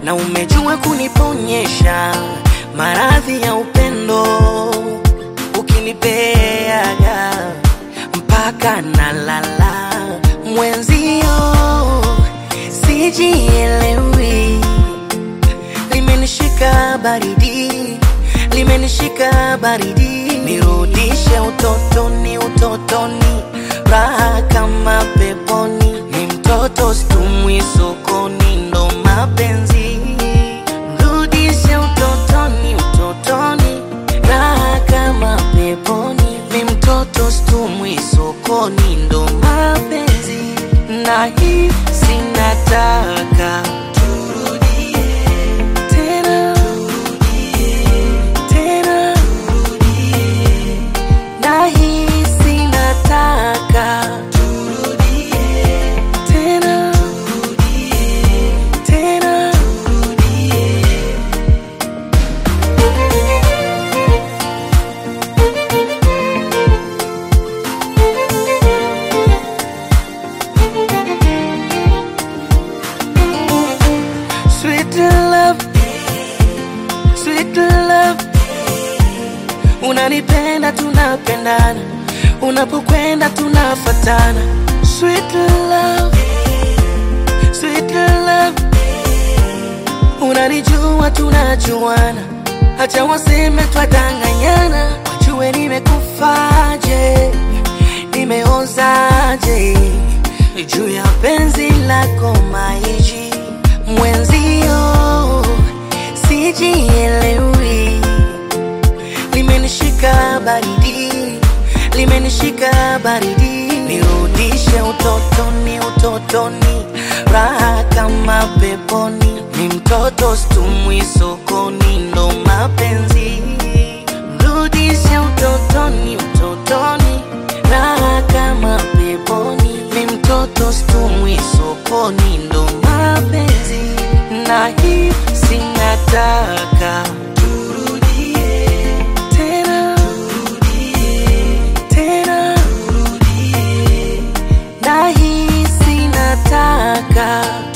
na umejua kuniponyesha maradhi ya upendo, ukinipeaga mpaka nalala. Mwenzio sijielewi, limenishika baridi, limenishika baridi. Nirudishe utotoni, utotoni, raha kama peponi. Ni mtoto situmwi sokoni, ndo mapenzi. Rudishe utotoni, utotoni, raha kama peponi. Ni mtoto situmwi sokoni, ndo mapenzi. Na hii sinataka unanipenda, tunapendana, unapokwenda tunafatana. Sweet love, sweet love, unanijua tunajuana, acha waseme twadanganyana. Wajue nimekufaje, nimeozaje juu ya penzi lako maiji. Mwenzio sijielewi, limenishika baridi, limenishika baridi. Nirudishe utotoni, utotoni, raha kama peponi. Ni mtoto situmwi sokoni, ndo mapenzi. Rudishe utotoni, utotoni, raha kama peponi. Ni mtoto situmwi sokoni, ndo mapenzi. Na hii sinataka na hii sinataka